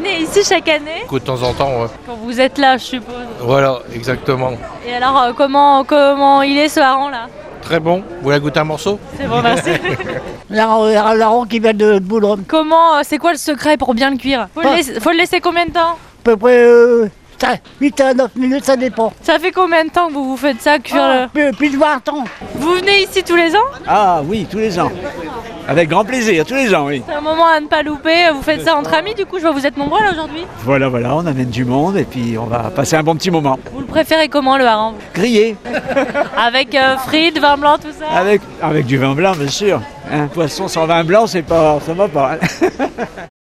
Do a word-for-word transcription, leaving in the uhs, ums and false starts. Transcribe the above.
venez ici chaque année? De temps en temps, ouais. Quand vous êtes là, je suppose. Voilà, exactement. Et alors, euh, comment, comment il est ce hareng là? Très bon. Vous voulez goûter un morceau? C'est bon, merci. Larron qui vient de Boulogne. Comment, euh, c'est quoi le secret pour bien le cuire? Faut, le Ah. laisser, faut le laisser combien de temps? À peu près euh, huit à neuf minutes, ça dépend. Ça fait combien de temps que vous vous faites ça, cuire Ah, plus, plus de vingt ans. le... Vous venez ici tous les ans? Ah oui, tous les ans. Avec grand plaisir, tous les ans, oui. C'est un moment à ne pas louper. Vous faites ça entre amis, du coup, je vois que vous êtes nombreux là aujourd'hui. Voilà, voilà, on amène du monde et puis on va passer un bon petit moment. Vous le préférez comment le hareng? Grillé, Avec euh, frites, vin blanc, tout ça? avec, avec du vin blanc, bien sûr. Un poisson sans vin blanc, c'est pas, ça va pas.